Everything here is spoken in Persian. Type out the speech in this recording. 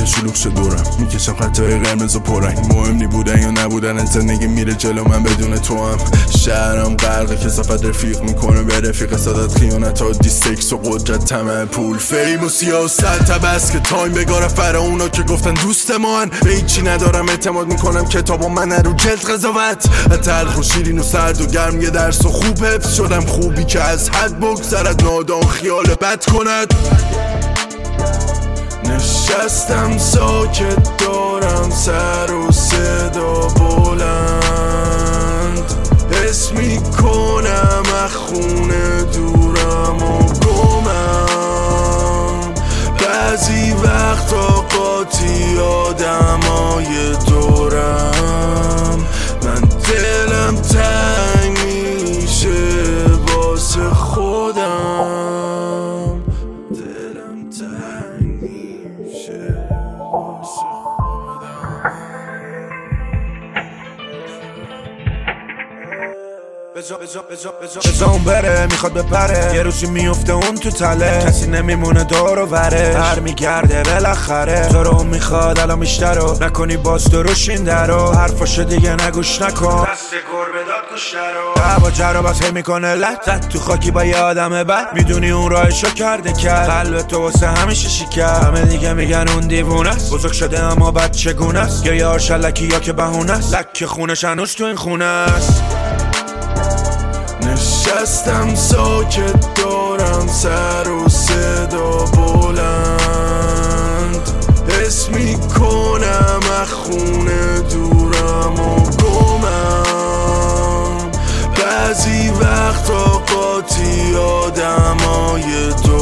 شلوغ شد دورم، میکشم خطای قرمز و پررنگ. مهم نی بودن یا نبودن زندگی میره جلو من بدون تو هم. شهرم غرق کثافت رفیق میکنه به رفیق، صدات خیانت ها دیستکس و قدرت طمع پول فیم و سیاست. تبس که تایم بگاره فرا اونا که گفتن دوست من. به هیچی ندارم اعتماد میکنم کتاب و من رو جلد قضاوت. تلخ و شیرین و سرد و گرم یه درس و خوب حفظ شدم. خوبی که از حد بگذرد نادان خیال بد کند. نشستم ساکت دارم سر و صدا بلند. حس میکنم از خونه دورم و گمم. بعضی وقتا قاطی آدمای دورم. من دلم تنگ میشه واسه خودم. دلم تنگ میشه واسه بزا بره میخواد بپره، یه روزی میفته اون تو تله. کسی نمیمونه دور و ورش، هر میگرده بالاخره. تو رو میخواد الان بیشترو نکنی، باز دروشین درو. حرفاشو دیگه نگوش نکن، دست گربه داد گوش درو. هوا جرا باز هی میکنه لط تو خاکی با یه آدم بد. میدونی اون راهشو کرده کرد، قلب تو واسه همیشه شکر. همه دیگه میگن اون دیوونه است، بزرگ شده اما بچه گونه است. یا یار شلکی یا که بهونه است، لک خونش هنوز تو این خونه است. نشستم ساکت دارم سر و صدا بلند. حس میکنم از خونه دورم و گمم. بعضی وقتا قاطی آدمای